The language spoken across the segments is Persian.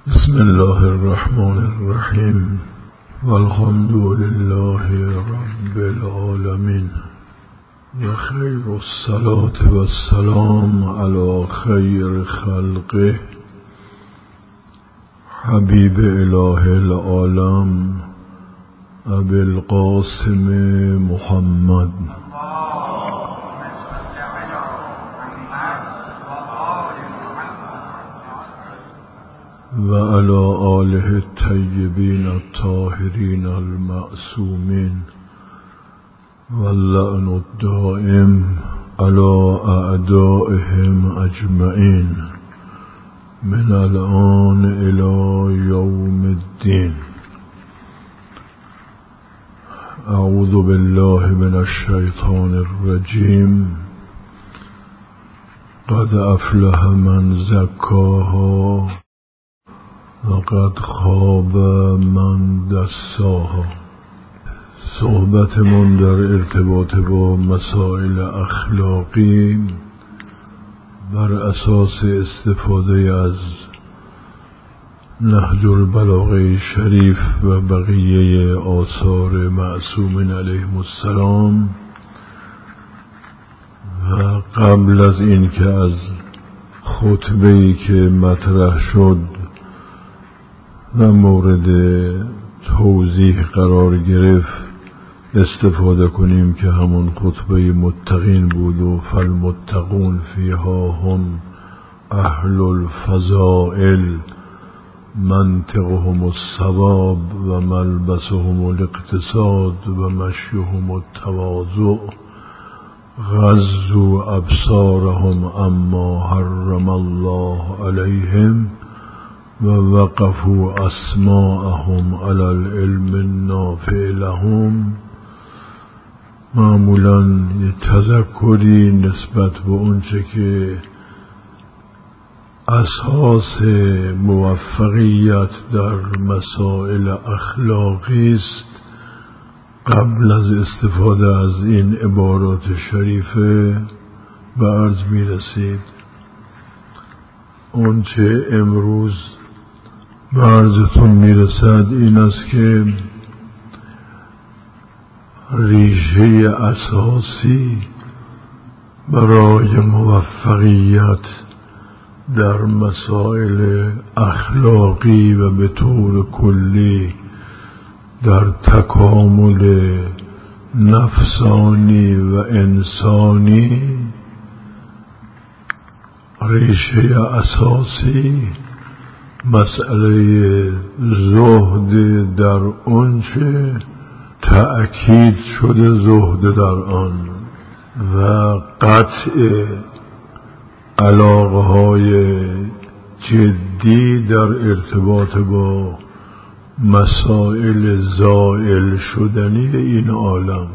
بسم الله الرحمن الرحیم والحمد لله رب العالمین و خیر الصلاة و السلام علی خیر خلقه حبیب اله العالم ابی القاسم محمد و علی آله الطیبین الطاهرین المعصومین واللعن الدائم علی اعدائهم اجمعین من الآن الی یوم الدین. اعوذ بالله من الشیطان الرجیم. قد افلح من زکاها وقد خاب من دساها. صحبتمون در ارتباط با مسائل اخلاقی بر اساس استفاده از نهج البلاغه شریف و بقیه آثار معصومین علیهم السلام و قبل از این که از خطبه‌ای که مطرح شد و مورد توضیح قرار گرفت استفاده کنیم که همون خطبه متقین بود و فالمتقون فیها هم اهل الفضائل منطقهم الصواب و ملبسهم الاقتصاد و مشیهم التواضع غضوا ابصارهم اما حرم الله علیهم و وقفوا اسماءهم علی العلم النافع لهم. معمولاً یه تذکری نسبت به اونچه که اساس موفقیت در مسائل اخلاقی است قبل از استفاده از این عبارات شریفه به عرض می رسید. اونچه امروز به عرضتون می رسد این است که ریشه اساسی برای موفقیت در مسائل اخلاقی و به طور کلی در تکامل نفسانی و انسانی، ریشه اساسی مسئله زهد در اونچه تأکید شده زهد در آن و قطع علاقه های جدی در ارتباط با مسائل زائل شدنی این عالم.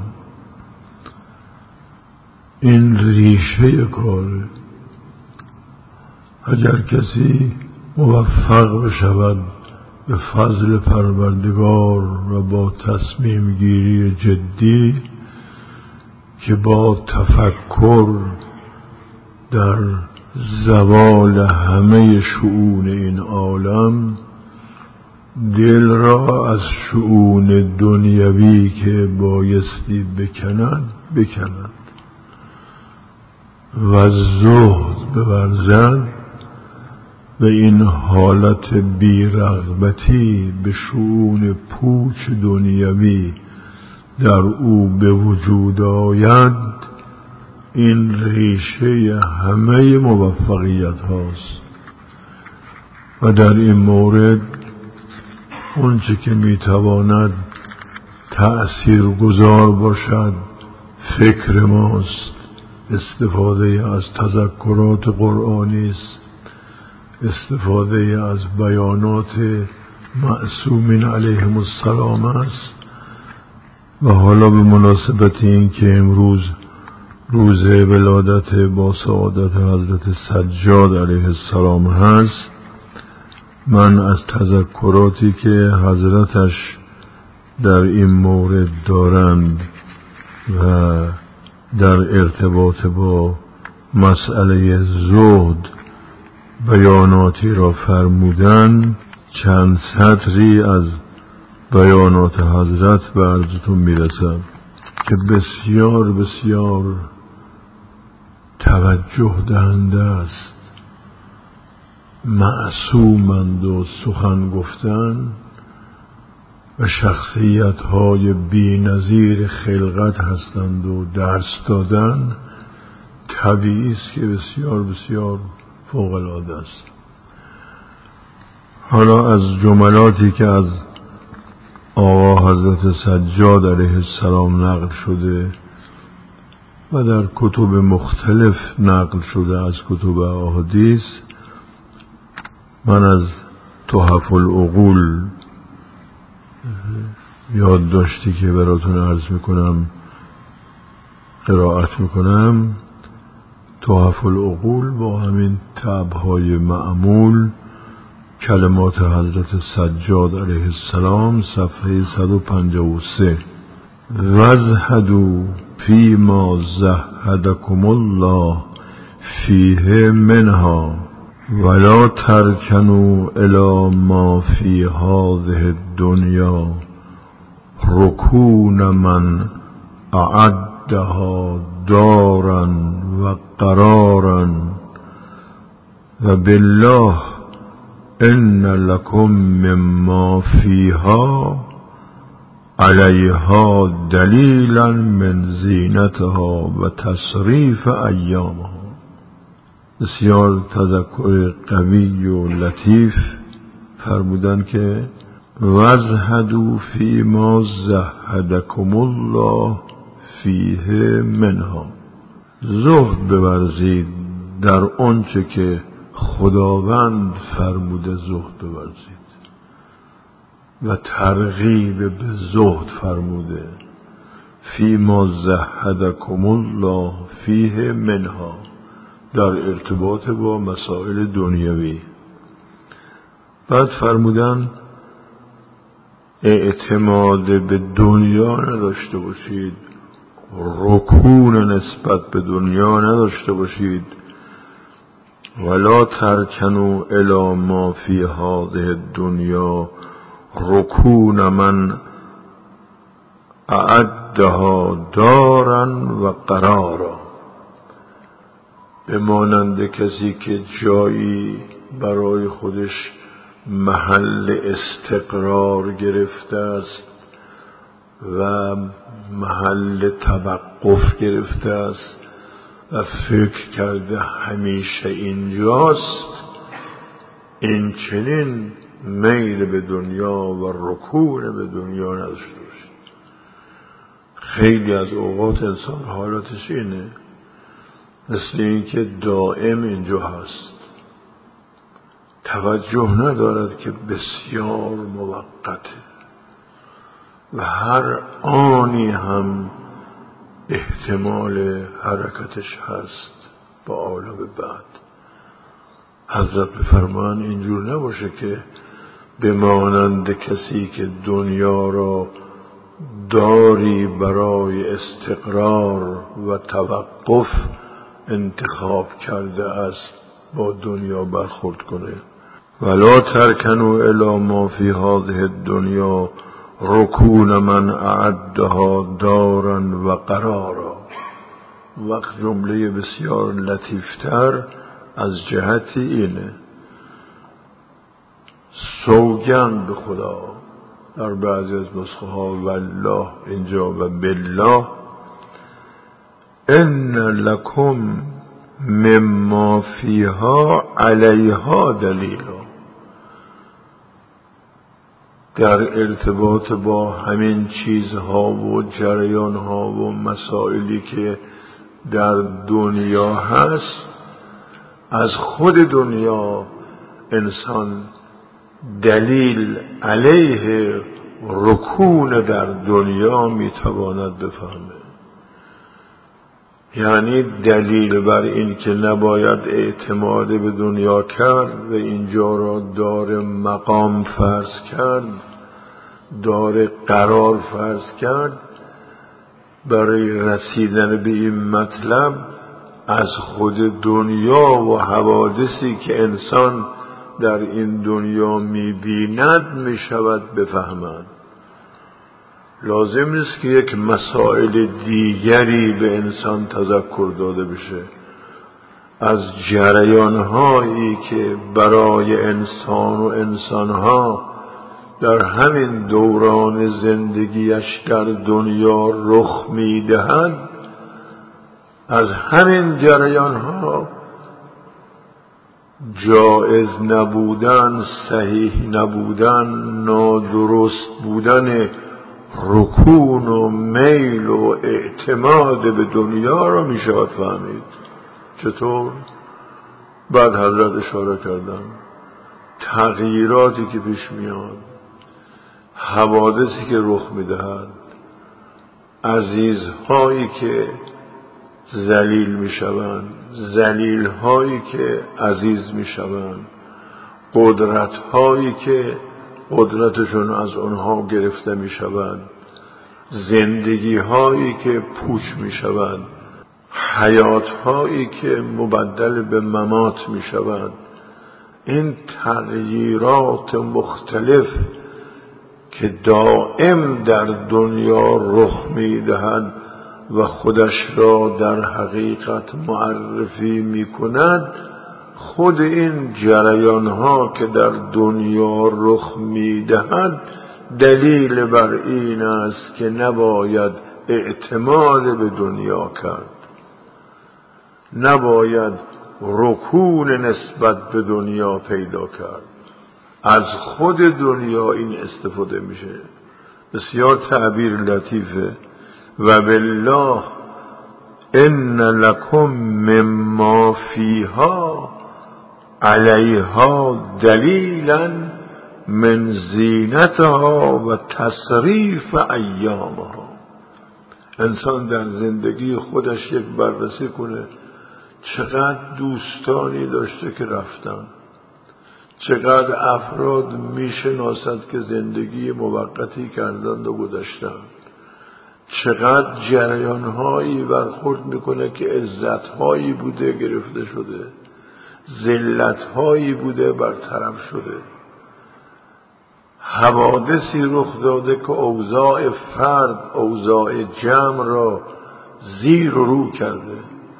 این ریشه کاره. اگر کسی موفق بشود به فضل پروردگار و با تصمیم گیری جدی که با تفکر در زوال همه شؤون این عالم دل را از شؤون دنیوی که بایستی بکند و زهد بورزد و این حالت بی‌رغبتی به شؤون پوچ دنیوی در او به وجود آید، این ریشه همه موفقیت هاست. و در این مورد اونچه که میتواند تأثیر گذار باشد فکر ماست، استفاده از تذکرات قرآنی است، استفاده از بیانات معصومین علیهم السلام است. و حالا به مناسبت این که امروز روز ولادت با سعادت حضرت سجاد علیه السلام هست، من از تذکراتی که حضرتش در این مورد دارند و در ارتباط با مسئله زهد بیاناتی را فرمودن چند سطری از بیانات حضرت به عرضتون میرسم که بسیار بسیار توجه دهنده است. معصومند و سخن گفتن و شخصیت‌های بی‌نظیر خلقت هستند و درس دادن طبیعی است که بسیار بسیار فوق‌العاده است. حالا از جملاتی که از آقا حضرت سجاد علیه السلام نقل شده و در کتب مختلف نقل شده از کتب احادیث، من از تحف العقول یادداشتی که براتون عرض میکنم قرائت میکنم. تحف العقول با همین طبعهای معمول، کلمات حضرت سجاد علیه السلام، صفحه 153: وازهدوا فیما زهدکم الله فیه منها ولا ترکنوا الی ما فی هذه الدنیا رکون من اعدها دارا و قرارا و بالله ان لکم مما فیها علیها دلیلا من زینتها و تصریف ایامها. بسیار تذکر قوی و لطیف فرمودن که وازهدوا فیما زهدکم الله فیه منها، زهد بورزید در آنچه که خداوند فرموده زهد بورزید و ترغیب به زهد فرموده. فیما زهدکم الله فیه منها، در ارتباط با مسائل دنیوی. بعد فرمودن اعتماد به دنیا نداشته باشید، رکون نسبت به دنیا نداشته باشید. ولا ترکنوا الی ما فی هذه الدنیا رکون من اعدها دارا و قرارا، بمانند کسی که جایی برای خودش محل استقرار گرفته است و محل توقف گرفته است و فکر کرده همیشه اینجاست، این چنین میل به دنیا و رکون به دنیا نداشته باشید. خیلی از اوقات انسان حالتش اینه، مثل این که دائم اینجا هست، توجه ندارد که بسیار موقته و هر آنی هم احتمال حرکتش هست با عالم بعد. حضرت بفرمان اینجور نباشه که بمانند کسی که دنیا را داری برای استقرار و توقف انتخاب کرده است با دنیا برخورد کنه. ولا ترکنوا الی ما فی هذه الدنیا رکون من اعدها دارا و قرارا. وقت جمله بسیار لطیفتر از جهتی اینه، سوگند به خدا، در بعضی از نسخه ها والله اینجا و بالله، ان لکم مما فیها علیها دلیلا، در ارتباط با همین چیزها و جریانها و مسائلی که در دنیا هست، از خود دنیا انسان دلیل علیه رکون در دنیا میتواند بفهمه. یعنی دلیل بر این که نباید اعتماد به دنیا کرد و اینجا را دار مقام فرض کرد، دار قرار فرض کرد، برای رسیدن به این مطلب از خود دنیا و حوادثی که انسان در این دنیا می‌بیند می‌شود بفهمد. لازم نیست که یک مسائل دیگری به انسان تذکر داده بشه. از جریان‌هایی که برای انسان و انسان‌ها در همین دوران زندگیش در دنیا رخ می‌دهد، از همین جریان‌ها جائز نبودن، صحیح نبودن، نادرست بودن رکون و میل و اعتماد به دنیا را می شود فهمید. چطور؟ بعد حضرت اشاره کردن تغییراتی که پیش میاد، حوادثی که رخ میدهد، عزیزهایی که ذلیل میشوند، ذلیلهایی که عزیز میشوند، قدرتهایی که قدرتشون از اونها گرفته میشود، زندگیهایی که پوچ میشود، حیاتهایی که مبدل به ممات میشود. این تغییرات مختلف که دائم در دنیا رخ میدهد و خودش را در حقیقت معرفی میکند، خود این جریانها که در دنیا رخ میدهد دلیل بر این است که نباید اعتماد به دنیا کرد، نباید رکون نسبت به دنیا پیدا کرد. از خود دنیا این استفاده میشه. بسیار تعبیر لطیفه. و بالله ان لکم مما فیها علیها دلیلا من زینتها و تصریف ایامها. انسان در زندگی خودش یک بررسی کنه، چقدر دوستانی داشته که رفتن، چقدر افراد میشناسد که زندگی موقتی کردند و گذشتند، چقدر جریانهایی برخورد میکنه که عزتهایی بوده گرفته شده، ذلتهایی بوده برطرف شده، حوادثی رخ داده که اوضاع فرد، اوضاع جمع را زیر و رو کرده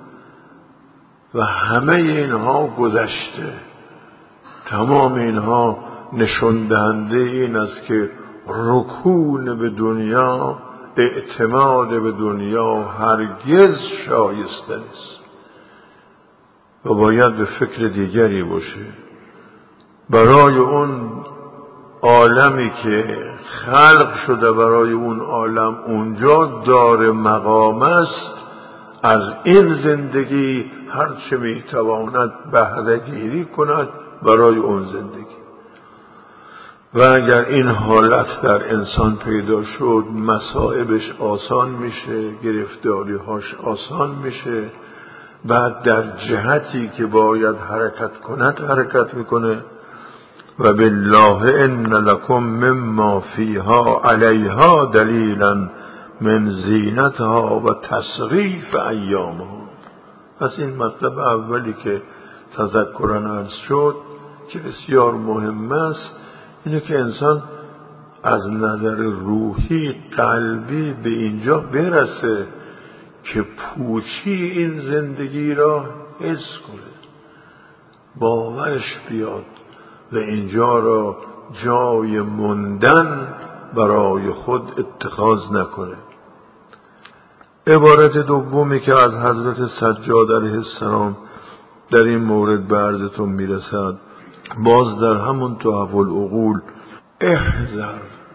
و همه اینها گذشته. تمام اینها نشان دهنده این است که رکون به دنیا، اعتماد به دنیا هرگز شایسته نیست و باید به فکر دیگری باشه. برای اون عالمی که خلق شده، برای اون عالم اونجا دار مقام است، از این زندگی هرچه میتواند بهره گیری کند برای اون زندگی. و اگر این حالت در انسان پیدا شد، مصائبش آسان میشه، گرفتاری‌هاش آسان میشه، بعد در جهتی که باید حرکت کند حرکت میکنه. و بالله ان لکم مما فیها علیها دلیلا من زینتها و تصریف ایامها. پس این مطلب اولی که تذکرا عرض شد که بسیار مهم است، اینه که انسان از نظر روحی قلبی به اینجا برسه که پوچی این زندگی را حس کنه، باورش بیاد و اینجا را جای موندن برای خود اتخاذ نکنه. عبارت دومی که از حضرت سجاد علیه السلام در این مورد به عرضتون میرسد، باز در همون تحف العقول: احذر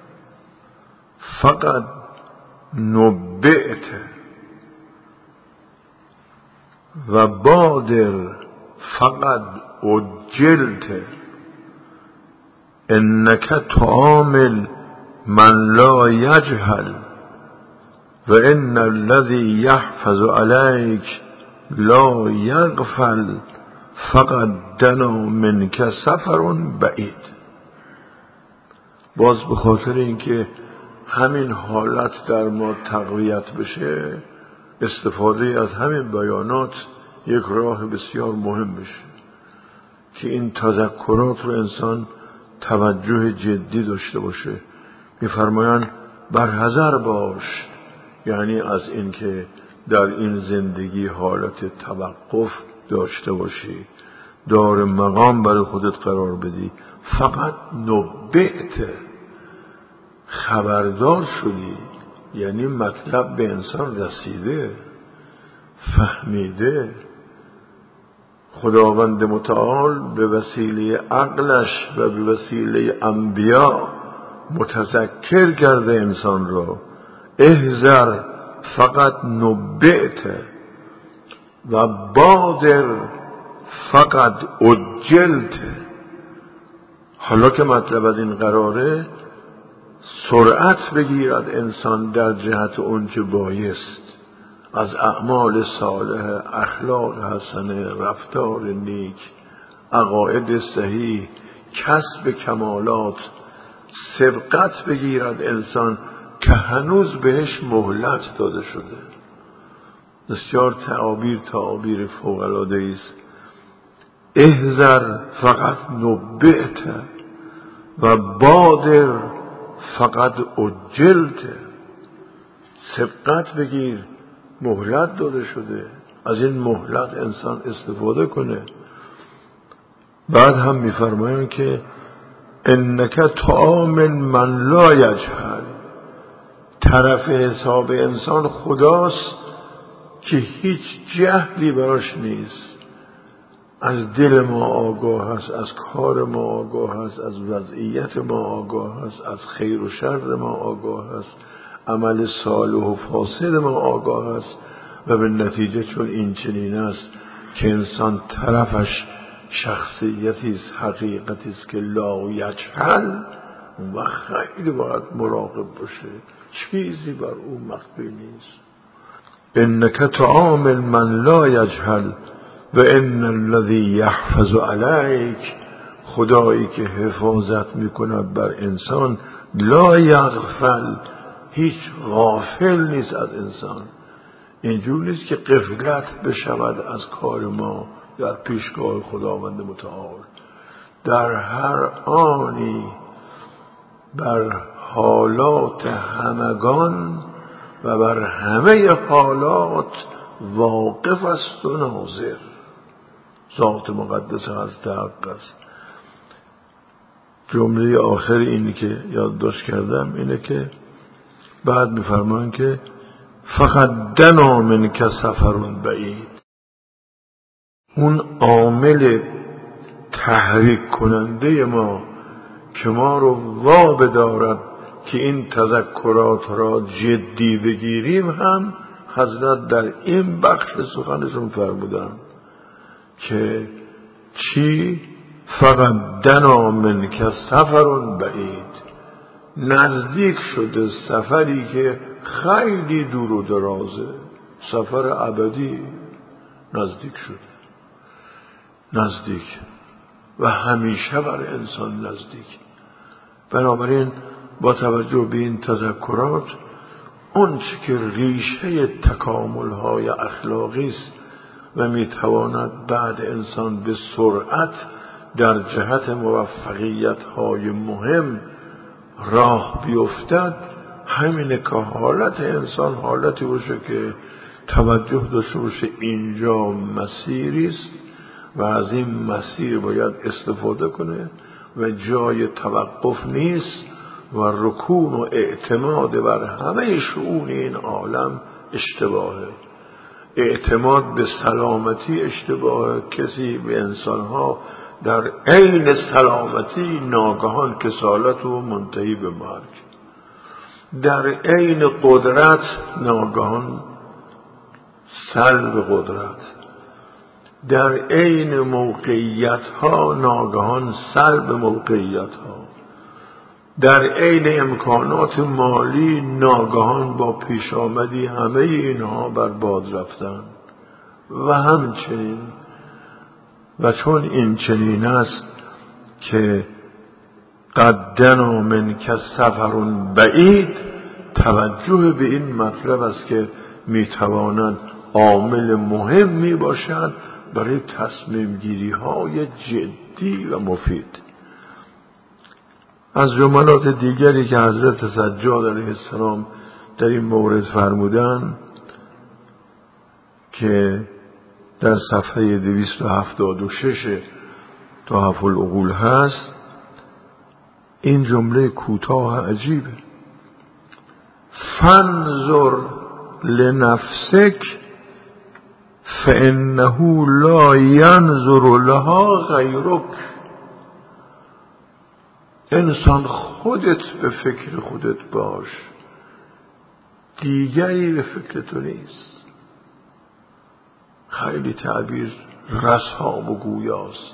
فقط نبئت و بادر فقط عجلت انک تعامل من لا یجهل و ان الذی یحفظ علیک لا یغفل فقط دنا منک سفر بعید. باز به خاطر اینکه همین حالت در ما تقویت بشه، استفاده از همین بیانات یک راه بسیار مهم بشه که این تذکرات رو انسان توجه جدی داشته باشه. میفرمایند بر حذر باش، یعنی از اینکه در این زندگی حالت توقف داشته باشی، دار مقام برای خودت قرار بدی. فقط نبعت، خبردار شدی، یعنی مطلب به انسان رسیده، فهمیده. خداوند متعال به وسیله عقلش و به وسیله انبیا متذکر کرده انسان را. احذر فقط نبعت و بادر فقط عجلت. حالا که مطلب از این قراره، سرعت بگیرد انسان در جهت اون که بایست از اعمال صالح، اخلاق حسنه، رفتار نیک، عقاید صحیح، کسب کمالات. سبقت بگیرد انسان که هنوز بهش مهلت داده شده. بسیار تعابیر فوق‌العاده است. احذر فقط نبعت و بادر فقط عجلت. سبقت بگیر، مهلت داده شده، از این مهلت انسان استفاده کنه. بعد هم میفرمایند که انک تعامل من لا یجهل. طرف حساب انسان خداست که هیچ جهلی براش نیست. از دل ما آگاه است، از کار ما آگاه است، از وضعیت ما آگاه است، از خیر و شر ما آگاه است، عمل صالح و فاسد ما آگاه است. و به نتیجه چون این چنین است که انسان طرفش شخصیتی است، حقیقتی است که لا یجهل، و خیلی باید مراقب باشه، چیزی بر او مخفی نیست. انک تعامل من لا یجهل و ان الذی یحفظ علیک. خدایی که حفاظت میکند بر انسان، لا یغفل، هیچ غافل نیست از انسان. اینجور نیست که غفلت بشود از کار ما در پیشگاه خداوند متعال. در هر آنی بر حالات همگان و بر همه حالات واقف است و ناظر. ذات مقدس حضرت حق است. جمله آخر اینی که یادداشت کردم اینه که بعد میفرمان که فقط دنا منک سفر بعید. اون عامل تحریک کننده ما که ما رو وا بدارد که این تذکرات را جدی بگیریم هم حضرت در این بخش سخنشون فرمودن که چی؟ فقط دنا منک سفر بعید. نزدیک شده سفری که خیلی دور و درازه، سفر ابدی نزدیک شده، نزدیک و همیشه بر انسان نزدیک. بنابراین با توجه به این تذکرات، اون چه که ریشه تکامل‌های اخلاقی است و میتواند بعد انسان به سرعت در جهت موفقیت‌های مهم راه بیفتد، همینه که حالت انسان حالتی باشه که توجه داشته باشه اینجا مسیری است و از این مسیر باید استفاده کنه و جای توقف نیست و رکون و اعتماد بر همه شؤون این عالم اشتباهه. اعتماد به سلامتی اشتباهه. کسی به انسانها در عین سلامتی ناگهان کسالت و منتهی به مرگ، در عین قدرت ناگهان سلب قدرت، در عین موقعیت ها ناگهان سلب موقعیت ها، در عین امکانات مالی ناگهان با پیش آمدی همه اینها بر باد رفتن و همچنین. و چون این چنین است که قدنا منک سفر بعید، توجه به این مطلب است که میتواند عامل مهمی باشد برای تصمیم گیری های جدی و مفید. از جملات دیگری که حضرت سجاد علیه السلام در این مورد فرمودن که در صفحه 276 تحف العقول هست، این جمله کوتاه عجیبه: فانظر لنفسک فانه لا ینظر لها غیرک. انسان خودت به فکر خودت باش، دیگری به فکر تو نیست. خیلی تعبیر رسام و گویاست.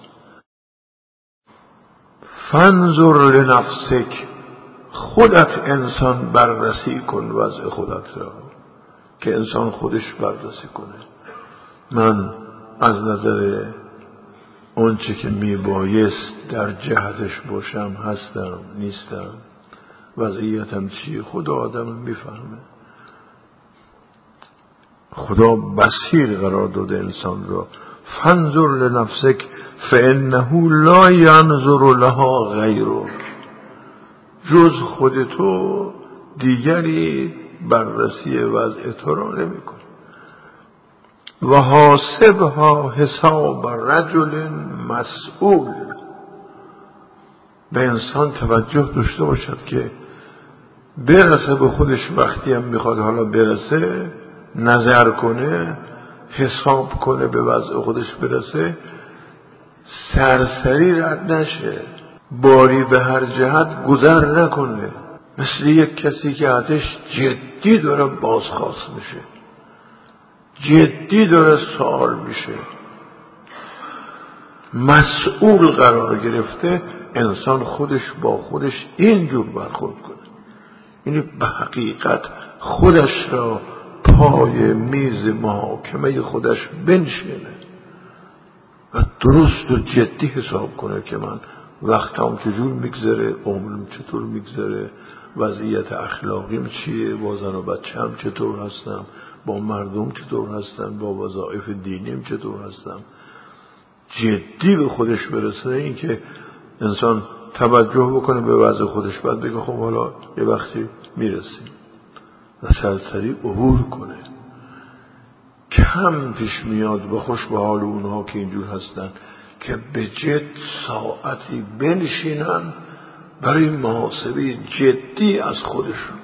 فانظر لنفسک، خودت انسان بررسی کن وضع خودت را، که انسان خودش بررسی کنه. من از نظر اونچه که میبایست در جهتش باشم هستم، نیستم، وضعیتم چیه؟ خدا آدم میفهمه. خدا بصیر قرار داده انسان را. فانظر لنفسک فانه لا ینظر لها غیرک، جز خودتو دیگری بررسی وضع تو را نمی‌کنه. و حاسبها حساب رجل مسئول، به انسان توجه داشته باشد که برسه به خودش، وقتی هم میخواد حالا برسه، نظر کنه، حساب کنه، به وضع خودش برسه، سرسری رد نشه، باری به هر جهت گذر نکنه. مثل یک کسی که ازش جدی داره بازخواست میشه، جدی داره سوال میشه، مسئول قرار گرفته، انسان خودش با خودش اینجور برخورد کنه. یعنی به حقیقت خودش را پای میز محاکمه خودش بنشینه و درست و جدی حساب کنه که من وقتم چجور میگذره، عمرم چطور میگذره، وضعیت اخلاقیم چیه، با زن و بچه‌ام چطور هستم، با مردم چطور هستم، با وظایف دینیم چطور هستم. جدی به خودش برسه، این که انسان توجه بکنه به وضع خودش، بعد بگه خب حالا یه وقتی میرسیم و سرسری عبور کنه. کم پیش میاد و خوش به حال اونها که اینجور هستن که به جد ساعتی بنشینن برای محاسبه جدی از خودشون.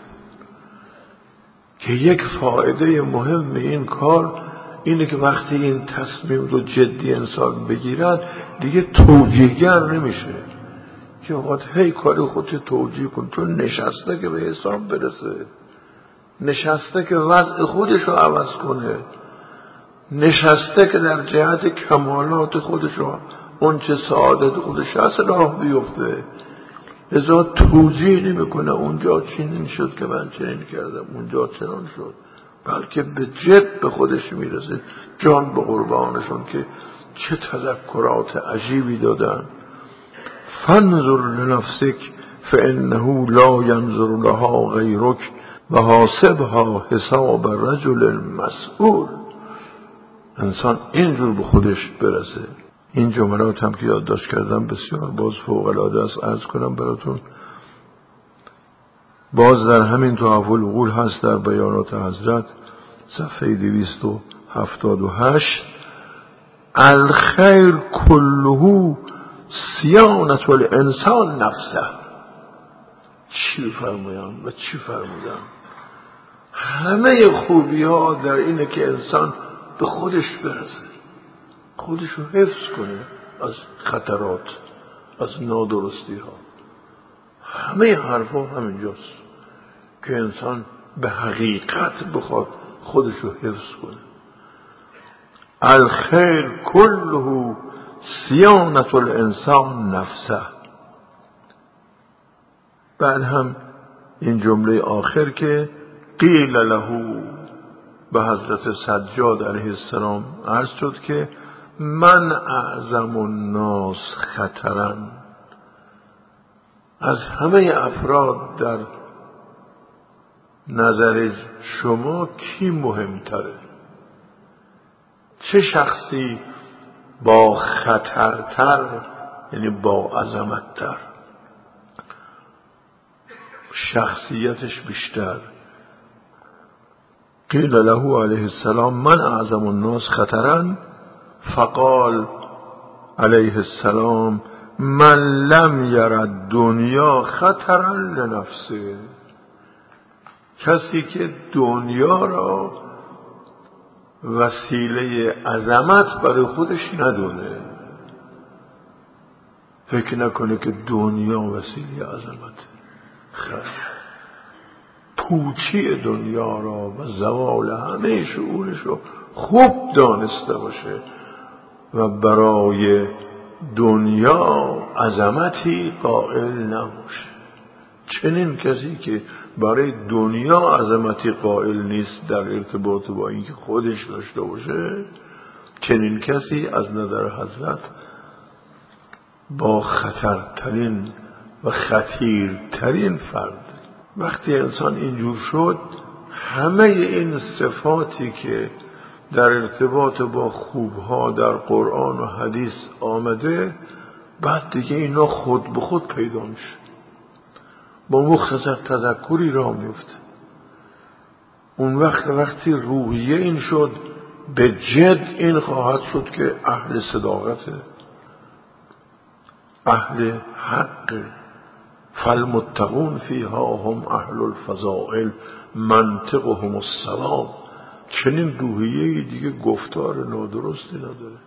که یک فایده مهم این کار اینه که وقتی این تصمیم رو جدی انسان بگیرد، دیگه توجیهگر نمیشه که وقت هی کاری خودت توجیه کن، چون نشسته که به حساب برسه، نشسته که وضع خودش رو عوض کنه، نشسته که در جهت کمالات خودش رو، اون چه سعادت خودش هست، راه بیفته. ازا توجیه نمیکنه اونجا چنین شد که من چنین کردم، اونجا چنان شد، بلکه به جد به خودش میرسه. جان به قربانشون که چه تذکرات عجیبی دادن. فانظر لنفسک فانه لا ینظر لها غیرک و حاسبها حساب رجل مسئول. انسان اینجور به خودش برسه. این جملات هم که یادداشت کردم بسیار باز فوق العاده است. عرض کنم براتون، باز در همین تحف العقول هست، در بیانات حضرت صفحه 278: الخیر کله صیانة الانسان نفسه. چی فرمودن و چی فرمودن؟ همه خوبی ها در اینه که انسان به خودش برسه، خودش رو حفظ کنه از خطرات، از نادرستی ها. همه حرف ها همینجاست که انسان به حقیقت بخواد خودش رو حفظ کنه. الخیر کله صیانة الانسان نفسه. بعد هم این جمله آخر که قیل له، به حضرت سجاد علیه السلام عرض شد که من اعظم الناس خطرا، از همه افراد در نظر شما کی مهمتره؟ چه شخصی با خطرتر یعنی با عظمتتر، شخصیتش بیشتر. قیل له علیه السلام من اعظم الناس خطرا، فقال علیه السلام من لم یرد دنیا خطرا لنفسه، کسی که دنیا را وسیله عظمت برای خودش ندونه، فکر نکنه که دنیا وسیله عظمت. خیر، پوچی دنیا را و زوال همه شعورش رو خوب دانسته باشه و برای دنیا عظمتی قائل نباشه. چنین کسی که برای دنیا عظمتی قائل نیست در ارتباط با اینکه خودش داشته باشه، چنین کسی از نظر حضرت با خطرترین و خطیرترین فرد. وقتی انسان اینجور شد، همه این صفاتی که در ارتباط با خوبها در قرآن و حدیث آمده، بعد دیگه اینا خود به خود پیدا میشه، با مختصر تذکری راه میفته. اون وقتی روحیه این شد، به جد این خواهد شد که اهل صداقته، اهل حق، فالمتقون فیها هم اهل الفضائل منطقهم السلام. چنین روحیه دیگه گفتار نادرستی نداره.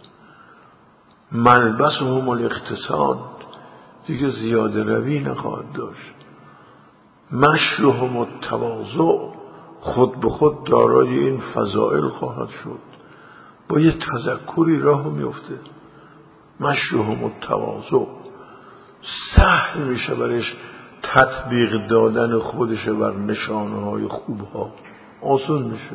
ملبسهم الاقتصاد، دیگه زیاده روی نخواهد داشت. مشیهم التواضع، خود به خود دارای این فضائل خواهد شد. با یه تذکری راه میفته. مشیهم التواضع، سهل میشه برش تطبیق دادن خودش بر نشانهای خوبها، آسون میشه.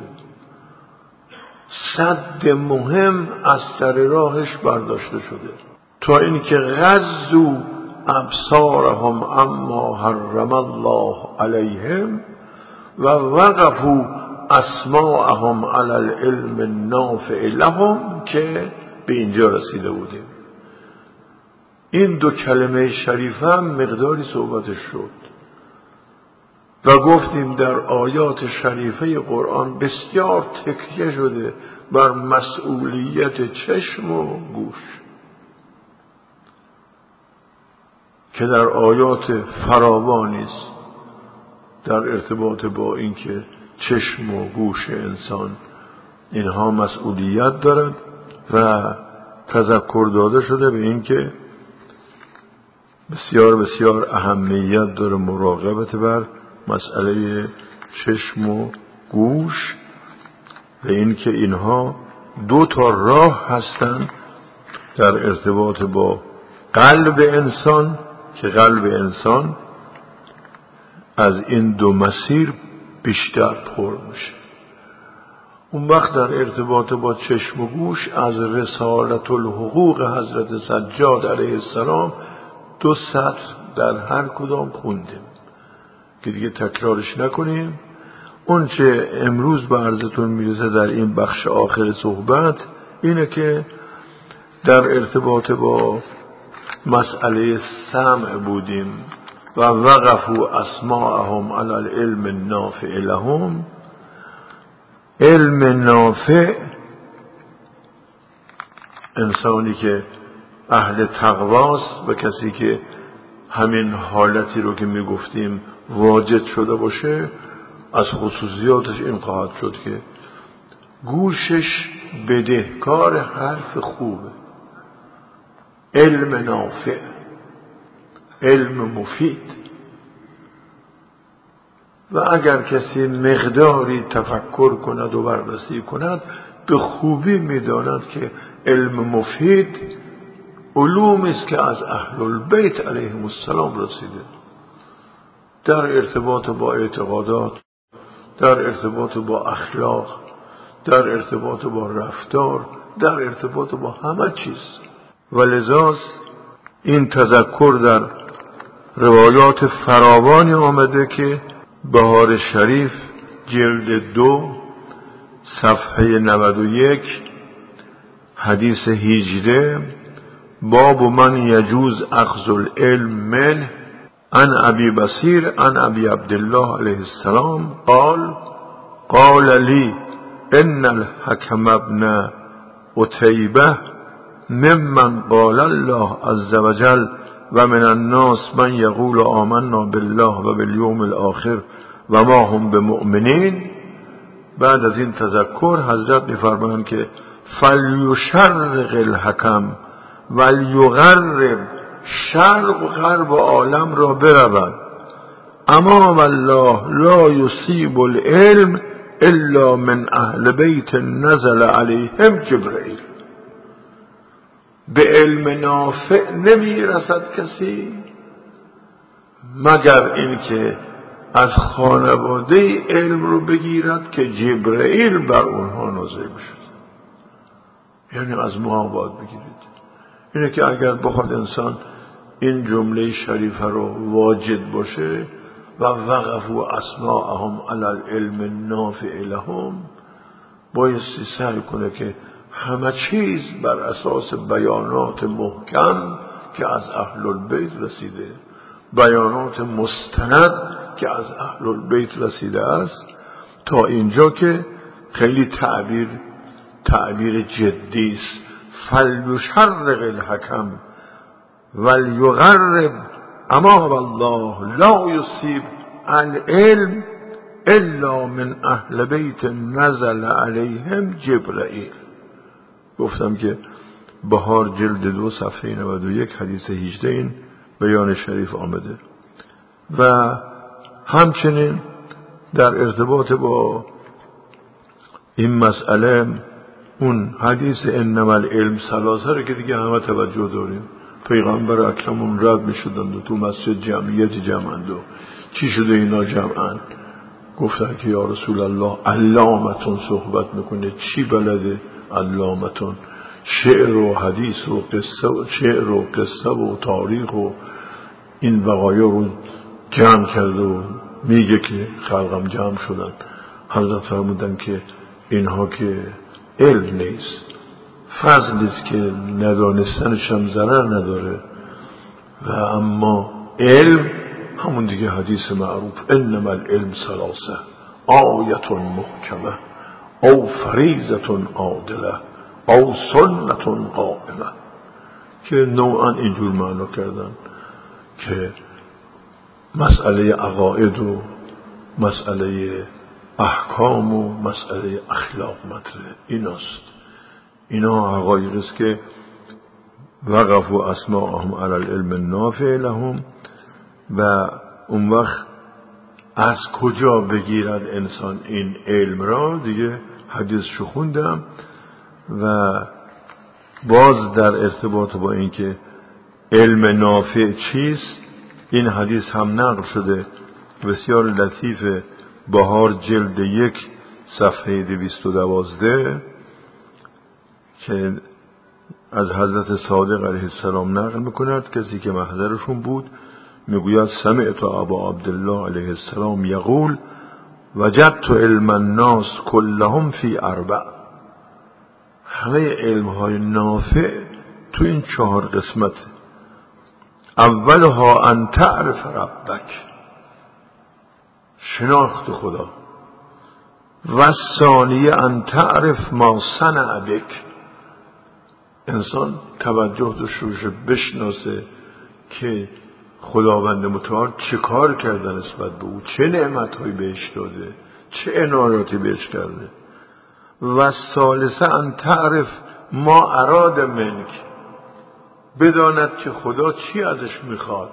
سد مهم از سر راهش برداشته شده، تا اینکه غضوا ابصارهم اما حرم الله علیهم و وقفوا اسماعهم علی العلم النافع لهم، که به اینجا رسیده بودیم. این دو کلمه شریفه هم مقداری صحبتش شد و گفتیم در آیات شریفه قرآن بسیار تکیه شده بر مسئولیت چشم و گوش، که در آیات فراوانی است در ارتباط با اینکه چشم و گوش انسان اینها مسئولیت دارد و تذکر داده شده به اینکه بسیار بسیار اهمیت داره مراقبت بر مسئله چشم و گوش و اینکه اینها دو تا راه هستند در ارتباط با قلب انسان، که قلب انسان از این دو مسیر بیشتر پر میشه. اون وقت در ارتباط با چشم و گوش از رسالت الحقوق حضرت سجاد علیه السلام 2 سطر در هر کدام خوندیم که دیگه تکرارش نکنیم. اون چه امروز به عرضتون میرسه در این بخش آخر صحبت اینه که در ارتباط با مسئله سمع بودیم و وقفوا اسماعهم علی العلم النافع لهم. علم نافع، انسانی که اهل تقواست و کسی که همین حالتی رو که میگفتیم واجد شده باشه، از خصوصیاتش این خواهد شد که گوشش بدهکار حرف خوبه، علم نافع، علم مفید. و اگر کسی مقداری تفکر کند و بررسی کند، به خوبی میداند که علم مفید علومی است که از اهل البیت علیهم السلام رسیده، در ارتباط با اعتقادات، در ارتباط با اخلاق، در ارتباط با رفتار، در ارتباط با همه چیز. و لذاست این تذکر در روایات فراوانی آمده که بهار شریف جلد 2 صفحه 91 حدیث 18 باب من یجوز اخذ العلم منه عن ابی بصیر عن ابی عبدالله علیه السلام قال لی ان الحکم ابن عتیبه ممن قال الله عز وجل و من الناس من یقول آمنا بالله و بالیوم الاخر و ما هم بمؤمنین. بعد از این تذکر حضرت می‌فرمایند که فلیشرق الحکم ولیغرب، شرق و غرب عالم را برود، اما والله لا یصیب العلم الا من اهل بیت نزل علیهم جبرئیل. به علم نافع نمیرسد کسی مگر اینکه از خانواده علم رو بگیرد که جبرئیل بر اونها نازل میشد. یعنی از ما باید بگیرید. اینه که اگر بخواد انسان این جمله شریفه رو واجد باشه و وقفوا اسماءهم علی العلم النافع لهم، بایستی سعی کنه که همه چیز بر اساس بیانات محکم که از اهل البیت رسیده، بیانات مستند که از اهل البیت رسیده است، تا اینجا که خیلی تعبیر جدی است. فلیشرق الحکم ولیغرب، اما والله لا یصیب العلم الا من اهل بیت نزل علیهم جبرئیل. گفتم که بهار جلد 2 صفحه 91 حدیث 18 این بیان شریف آمده. و همچنین در ارتباط با این مسئله اون حدیث انما العلم ثلاثه رو که دیگه همه توجه داریم، پیغمبر اکرمون رد می شدند و تو مسجد جمعیت جمعند و چی شده اینا جمعن؟ گفتن که یا رسول الله علامتون صحبت میکنه، چی بلده علامتون؟ شعر و حدیث و قصه و تاریخ و این وقایع رو جمع کرده و میگه که خلقم جمع شدن. حضرت فرمودن که اینها که علم نیست، فضلیست که ندانستنش هم ضرر نداره، و اما علم همون دیگه حدیث معروف انما العلم ثلاثه آیت محکمه او فریضه عادله او سنت قائمه، که نوعا اینجور معنا کردن که مسئله عقاید و مسئله احکام و مسئله اخلاق مطرحه. ایناست، اینا حقایقی است که وقفوا اسماءهم علی العلم النافع لهم. و اون وقت از کجا بگیرد انسان این علم را؟ دیگه حدیثشو خوندم. و باز در ارتباط با این که علم نافع چیست، این حدیث هم نقل شده بسیار لطیف، بهار جلد 1 صفحه 212 که از حضرت صادق علیه السلام نقل میکند، کسی که محضرشون بود، میگوید سمعت ابا عبدالله علیه السلام یقول وجدت علم الناس كلهم فی اربع. همه علمهای نافع تو این 4 قسمت. اولها ان تعرف ربک، شناخت خدا. و ثانیه ان تعرف ما صنع بک، انسان توجه داشته باشه بشناسه که خداوند متعال چه کار کرده نسبت به او، چه نعمتهایی بهش داده، چه عنایاتی بهش کرده. و ثالثه ان تعرف ما اراد منک، بداند که خدا چی ازش میخواد.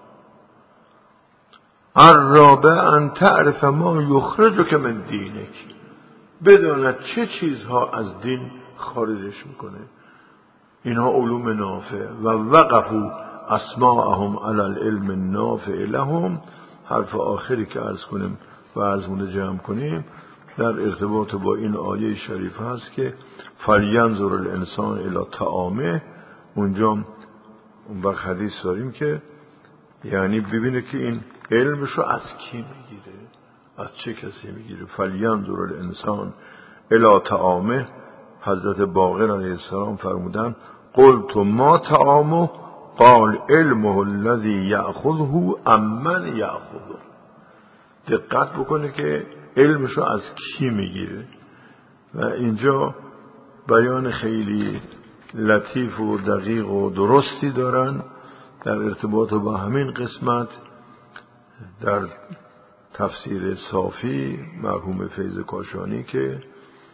الرابع ان تعرف ما یخرجک من دینک، بداند چه چیزها از دین خارجش میکنه. اینها علوم نافع. و وقفوا اسماءهم علی العلم النافع لهم. حرف آخری که عرض کنیم و عرضمون جمع کنیم در ارتباط با این آیه شریف هست که فلینظر الانسان الی طعامه. اونجا اون وقت حدیث داریم که یعنی ببینه که این علمشو از کی میگیره، از چه کسی میگیره. فلینظر الانسان الی طعامه، حضرت باقر علیه السلام فرمودن قلت ما طعامه قال علمه الذی یأخذه امن یأخذه. دقت بکنه که علمشو از کی میگیره. و اینجا بیان خیلی لطیف و دقیق و درستی دارن در ارتباط با همین قسمت. در تفسیر صافی مرحوم فیض کاشانی که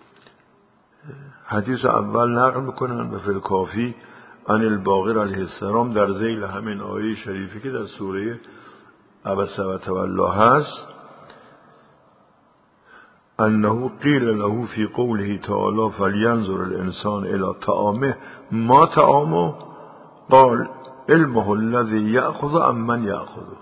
حدیث اول نقل میکنن و فی الکافی عن الباقر علیه السلام در ذیل همین آیه شریفی که در سوره عبس و تولی هست انه قیل له فی قوله تعالی فلینظر الانسان الی طعامه ما طعامه قال علمه الذی یأخذ امن یأخذه.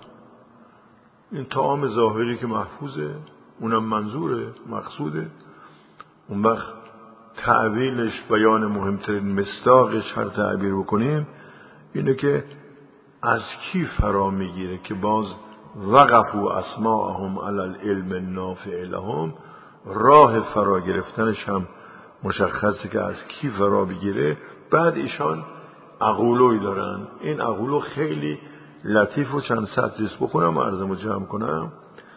این طعام ظاهری که محفوظه اونم منظوره مقصوده. اون وقت تعبیرش بیان مهمترین مصداقش هر تعبیر بکنیم اینه که از کی فرا میگیره که باز وقفوا اسماءهم علی العلم النافع لهم. راه فرا گرفتنش هم مشخصه که از کی فرا بگیره. بعد ایشان اقولوی دارن. این اقولو خیلی لطیف و چند سطریست بکنم و عرضمو جمع کنم.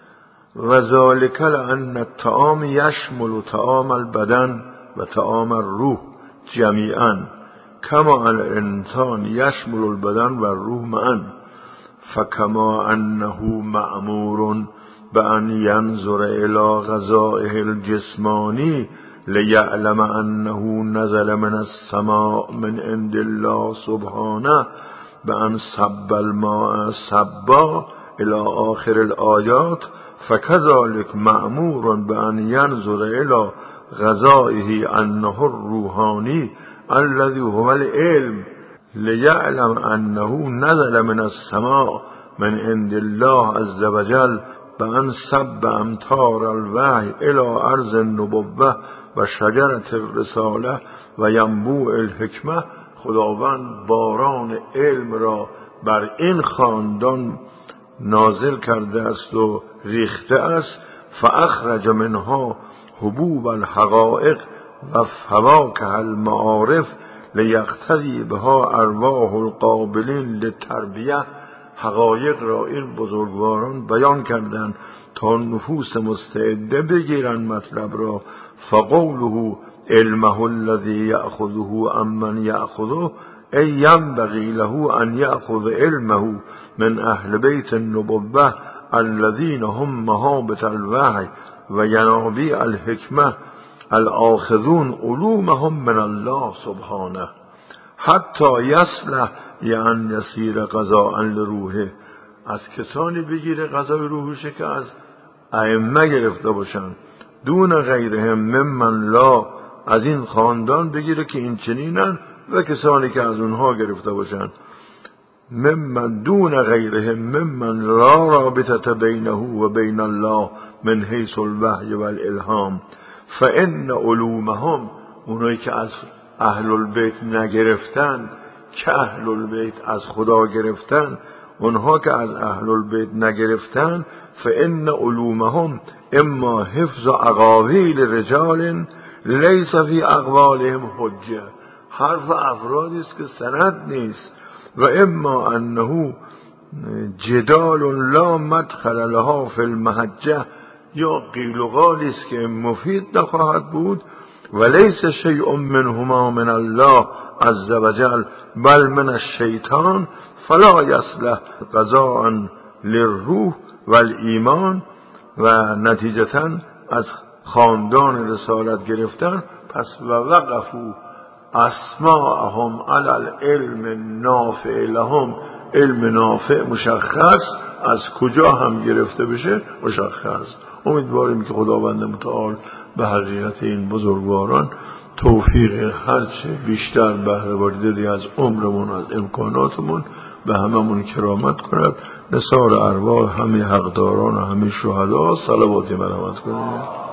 و ذالک لأن الطعام یشمل طعام البدن و طعام الروح جمیعا کما الانسان یشمل البدن و الروح معا فکما انه مأمور بأن ینظر الی غذائه الجسمانی لیعلم انه نزل من السماء من عند الله سبحانه بأن صب الماء صبا الى آخر الآیات فكذلك مأمور بأن ينظر إلى غذائه أنه الروحاني الذي هو العلم ليعلم أنه نزل من السماء من عند الله عز وجل بأن صب أمطار الوحي إلى أرض النبوة و شجرة الرسالة و ینبوع الحکمة. خداوند باران علم را بر این خاندان نازل کرده است و ریخته است. فاخرج منها حبوب الحقائق و فواکه المعارف لیقتدی بها ارواح القابلین للتربیه. حقایق را این بزرگواران بیان کردند تا نفوس مستعده بگیرن مطلب را. فقوله علمه الذی یأخذه امن یأخذه ای ینبغی له ان یأخذ علمه من اهل بیت النبوة الذین هم مهابة الوحی و ینابیع الحکمة الآخذون علومهم من الله سبحانه حتی یصلح یعن یسیر قضاء لروحه. از کسانی بگیره قضای روحشه که از ائمه گرفته باشن دون غیرهم ممن لا، از این خاندان بگیره که این چنینن و کسانی که از اونها گرفته باشن ممن دون غیرهم ممن لا رابطه بینه و بین الله من حیث الوحی و الالهام. فان علومهم، اونایی که از اهل البیت نگرفتن که اهل البیت از خدا گرفتن، اونها که از اهل البیت نگرفتن فان علومهم اما حفظ اقاویل رجال لیس فی اقوالهم حجه، حرف افرادی است که سند نیست، و اما انه جدال لا مدخل لها فی المحجه، یا قیل و قالی است که مفید نخواهد بود. و لیس شیء منهما من الله عز وجل بل من الشیطان فلا یصلح قضاء للروح و الایمان. و نتیجتا از خاندان رسالت گرفتن پس و وقفوا اسماءهم علی العلم النافع لهم. علم نافع مشخص، از کجا هم گرفته بشه مشخص. امیدواریم که خداوند متعال به حقیقت این بزرگواران توفیق هرچه بیشتر بهره برداری از عمرمون، از امکاناتمون به هممون کرامت کند. نثار ارواح همه حقداران و همه شهدا صلوات مرحمت کنید.